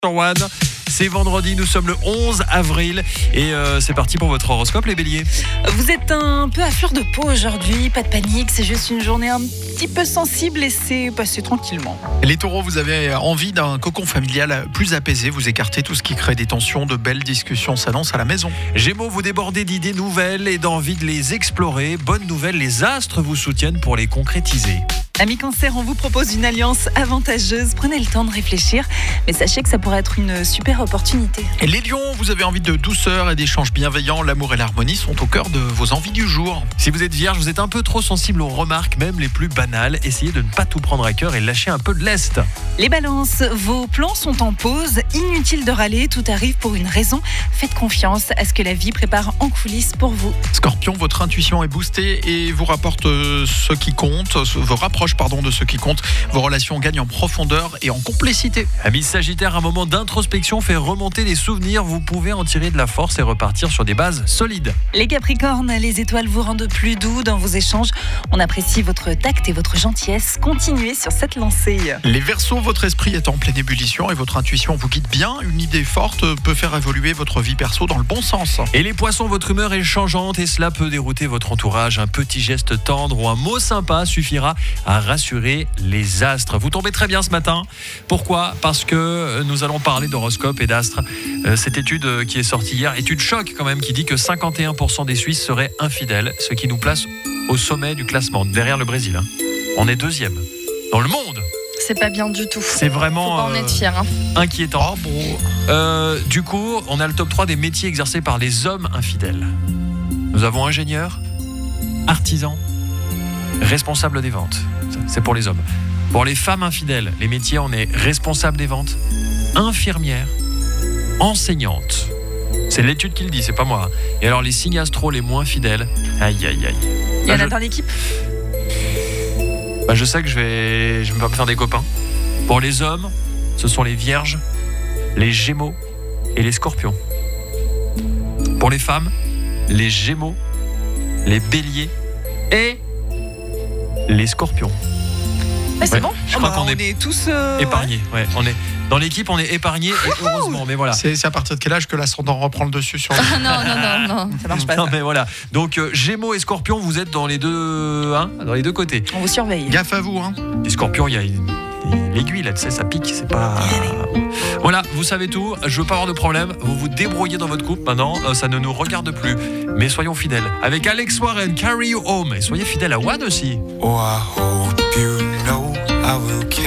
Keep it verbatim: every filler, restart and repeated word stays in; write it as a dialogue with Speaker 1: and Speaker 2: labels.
Speaker 1: Sur One. C'est vendredi, nous sommes le onze avril et euh, c'est parti pour votre horoscope les béliers.
Speaker 2: Vous êtes un peu à fleur de peau aujourd'hui, pas de panique, c'est juste une journée un petit peu sensible et c'est passé tranquillement.
Speaker 3: Les taureaux, vous avez envie d'un cocon familial plus apaisé, vous écartez tout ce qui crée des tensions, de belles discussions s'annoncent à la maison.
Speaker 1: Gémeaux, vous débordez d'idées nouvelles et d'envie de les explorer. Bonne nouvelle, les astres vous soutiennent pour les concrétiser.
Speaker 2: Amis Cancer, on vous propose une alliance avantageuse, prenez le temps de réfléchir, mais sachez que ça pourrait être une super opportunité.
Speaker 3: Et les lions, vous avez envie de douceur et d'échanges bienveillants, l'amour et l'harmonie sont au cœur de vos envies du jour.
Speaker 1: Si vous êtes vierge, vous êtes un peu trop sensible aux remarques, même les plus banales. Essayez de ne pas tout prendre à cœur et lâcher un peu de lest.
Speaker 2: Les balances, vos plans sont en pause, inutile de râler, tout arrive pour une raison. Faites confiance à ce que la vie prépare en coulisses pour vous.
Speaker 3: Scorpion, votre intuition est boostée et vous rapporte ce qui compte, vous rapproche pardon, de ce qui compte. Vos relations gagnent en profondeur et en complicité.
Speaker 1: Amis Sagittaire, un moment d'introspection fait remonter les souvenirs. Vous pouvez en tirer de la force et repartir sur des bases solides.
Speaker 2: Les Capricornes, les étoiles vous rendent plus doux dans vos échanges. On apprécie votre tact et votre gentillesse. Continuez sur cette lancée.
Speaker 3: Les Verseaux, votre esprit est en pleine ébullition et votre intuition vous guide bien. Une idée forte peut faire évoluer votre vie perso dans le bon sens.
Speaker 1: Et les Poissons, votre humeur est changeante et cela peut dérouter votre entourage. Un petit geste tendre ou un mot sympa suffira à rassurer les astres. Vous tombez très bien ce matin. Pourquoi ? Parce que nous allons parler d'horoscope et d'astres. Euh, cette étude qui est sortie hier, étude choc quand même, qui dit que cinquante et un pour cent des Suisses seraient infidèles, ce qui nous place au sommet du classement, derrière le Brésil. Hein. On est deuxième dans le monde.
Speaker 4: C'est pas bien du tout.
Speaker 1: C'est vraiment
Speaker 4: Faut pas en être fier. Hein.
Speaker 1: inquiétant. Oh, bon. euh, du coup, on a le top trois des métiers exercés par les hommes infidèles. Nous avons ingénieur, artisan, responsable des ventes. C'est pour les hommes. Pour les femmes infidèles, les métiers, on est responsable des ventes, infirmière, enseignante. C'est l'étude qui le dit, c'est pas moi. Et alors les signes astro les moins fidèles, aïe aïe aïe.
Speaker 2: Il y en
Speaker 1: Bah,
Speaker 2: a
Speaker 1: je...
Speaker 2: dans l'équipe ?
Speaker 1: Bah, je sais que je vais, je vais pas me faire des copains. Pour les hommes, ce sont les vierges, les gémeaux et les scorpions. Pour les femmes, les gémeaux, les béliers et les scorpions.
Speaker 2: Ah, c'est
Speaker 1: Ouais,
Speaker 2: bon.
Speaker 1: je
Speaker 2: Oh,
Speaker 1: crois
Speaker 2: bah,
Speaker 1: qu'on
Speaker 2: on
Speaker 1: est
Speaker 2: est tous euh,
Speaker 1: épargnés. Ouais, on est dans l'équipe, on est épargnés et heureusement. Mais voilà.
Speaker 3: C'est, c'est à partir de quel âge que l'ascendant reprend le dessus sur le...
Speaker 4: Ah non, non, non, non.
Speaker 2: ouais, ça marche pas.
Speaker 1: Non
Speaker 2: Ça.
Speaker 1: mais voilà. Donc euh, Gémeaux et Scorpions, vous êtes dans les deux, hein, dans les deux côtés.
Speaker 2: On vous surveille.
Speaker 3: Gaffe à vous, hein.
Speaker 1: Les Scorpions, il y a une- l'aiguille là, tu sais, ça pique, c'est pas. Voilà, vous savez tout. Je veux pas avoir de problème. Vous vous débrouillez dans votre couple. Maintenant, euh, ça ne nous regarde plus. Mais soyons fidèles. Avec Alex Warren, Carry You Home. Et soyez fidèles à One aussi.
Speaker 5: Oh, I hope you know I will care.